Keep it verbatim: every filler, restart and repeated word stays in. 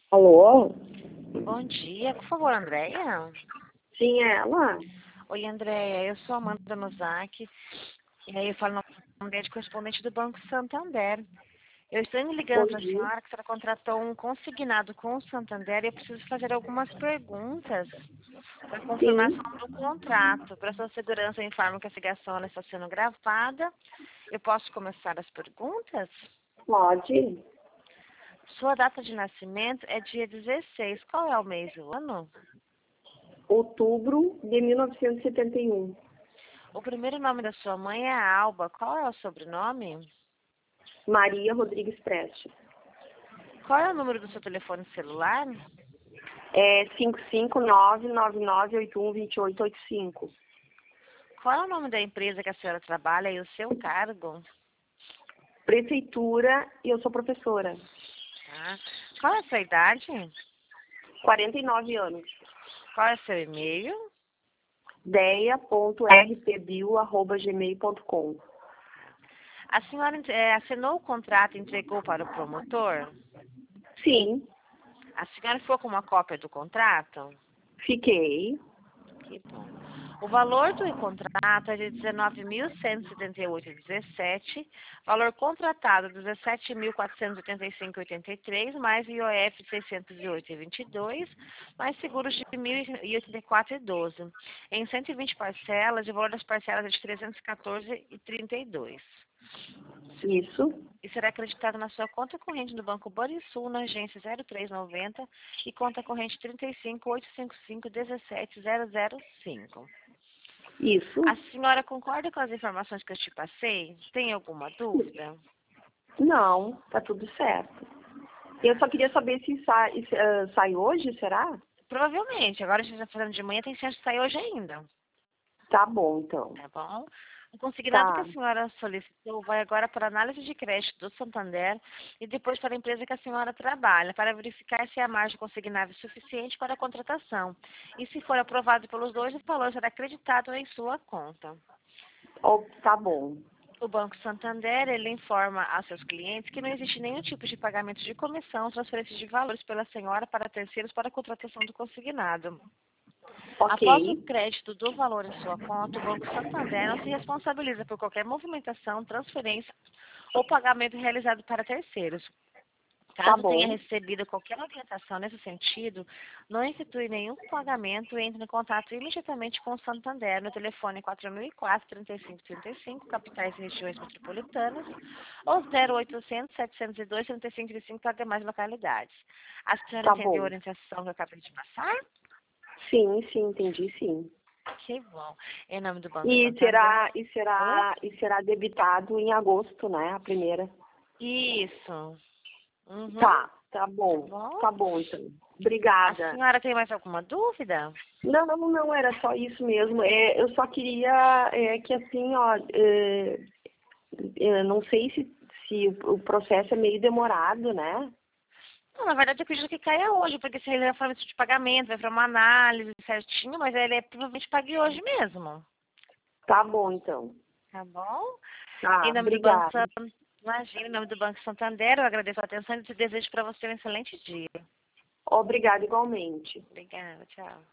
Alô? Bom dia, por favor, Andréia. Sim, é ela? Oi, Andréia, eu sou Amanda Nozaki, e aí eu falo no nome de correspondente do Banco Santander. Eu estou me Bom ligando para a dia. senhora que a senhora contratou um consignado com o Santander e eu preciso fazer algumas perguntas para Sim, confirmação do contrato. Para sua segurança, eu informo que a ligação está sendo gravada. Eu posso começar as perguntas? pode. Sua data de nascimento é dia dezesseis. Qual é o mês e o ano? Outubro de mil novecentos e setenta e um. O primeiro nome da sua mãe é Alba. Qual é o sobrenome? Maria Rodrigues Prestes. Qual é o número do seu telefone celular? É cinco cinco nove nove nove oito um dois oito oito cinco. Qual é o nome da empresa que a senhora trabalha e o seu cargo? Prefeitura e eu sou professora. Tá. Qual é a sua idade? quarenta e nove anos. Qual é seu e-mail? deia ponto r p bio arroba gmail ponto com. A senhora é, assinou o contrato e entregou para o promotor? Sim, A senhora ficou com uma cópia do contrato? fiquei. Que bom. O valor do contrato é de dezenove mil cento e setenta e oito vírgula dezessete, valor contratado dezessete mil quatrocentos e oitenta e cinco vírgula oitenta e três, mais I O F de seiscentos e oito vírgula vinte e dois, mais seguros de mil e oitenta e quatro vírgula doze, em cento e vinte parcelas, e o valor das parcelas é de trezentos e quatorze vírgula trinta e dois. Isso, E será acreditado na sua conta corrente do Banco Banrisul, na agência zero três noventa e conta corrente trinta e cinco, oitocentos e cinquenta e cinco, dezessete zero zero cinco. isso. A senhora concorda com as informações que eu te passei? Tem alguma dúvida? Não, tá tudo certo. Eu só queria saber se sai, se, ah, sai hoje, será? Provavelmente. Agora a gente está fazendo de manhã, tem chance de sair hoje ainda. Tá bom, então. Tá bom? O consignado que a Tá, senhora solicitou vai agora para a análise de crédito do Santander e depois para a empresa que a senhora trabalha, para verificar se a margem consignável é suficiente para a contratação. E se for aprovado pelos dois, o valor será acreditado em sua conta. ó, tá bom. O Banco Santander, ele informa aos seus clientes que não existe nenhum tipo de pagamento de comissão, transferência de valores pela senhora para terceiros para a contratação do consignado. Ok, Após o crédito do valor em sua conta, o Banco Santander não se responsabiliza por qualquer movimentação, transferência ou pagamento realizado para terceiros. tá Caso tenha bom. recebido qualquer orientação nesse sentido, não efetue nenhum pagamento e entre em contato imediatamente com o Santander no telefone quatro mil e quatro, trinta e cinco trinta e cinco, capitais e regiões metropolitanas, ou zero oitocentos, setecentos e dois, trinta e cinco trinta e cinco para demais localidades. A senhora Tá entendeu a bom. orientação que eu acabei de passar? Sim, sim, entendi, sim. Que bom. Em nome do Banco E Santander. será, e Oi? será, e será debitado em agosto, né? A primeira. Isso. Uhum. Tá, tá Tá bom. bom? Tá bom, então. A Obrigada. senhora tem mais alguma dúvida? Não, não, não, era só isso mesmo. É, eu só queria é, que assim, ó, é, é, não sei se, se o o processo é meio demorado, né? Não, na verdade, eu acredito que caia hoje, porque se ele é forma de pagamento, vai para uma análise certinho, mas ele é provavelmente pague hoje mesmo. Tá bom, então. Tá bom? Tá, Em nome do Banco obrigada. Santander, imagina, em nome do Banco Santander, eu agradeço a atenção e te desejo para você um excelente dia. Obrigada igualmente. Obrigada, tchau.